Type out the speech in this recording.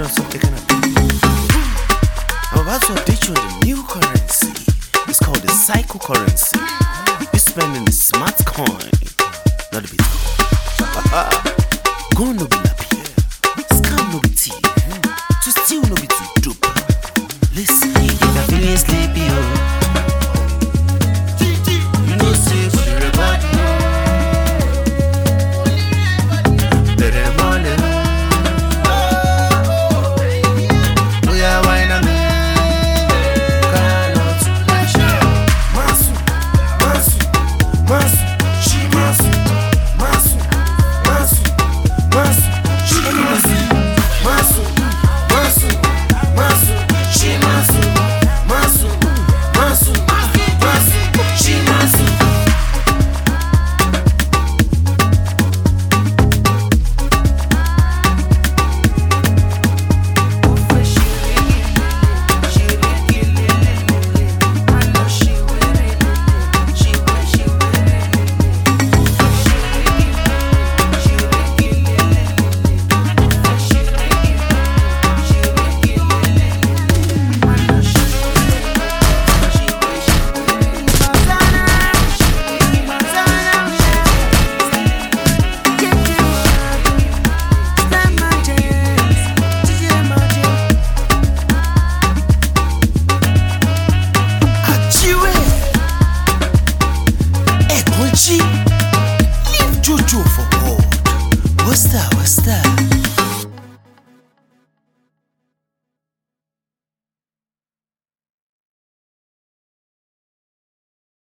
on something kind of big. I'm about to update you on the new currency. It's called the cycle currency. You're spending the smart coin, not the Bitcoin. Go no be lappy, scam no be tea, to steal no be too dope. Listen, if I'm feeling sleepy, you know say for the reward. G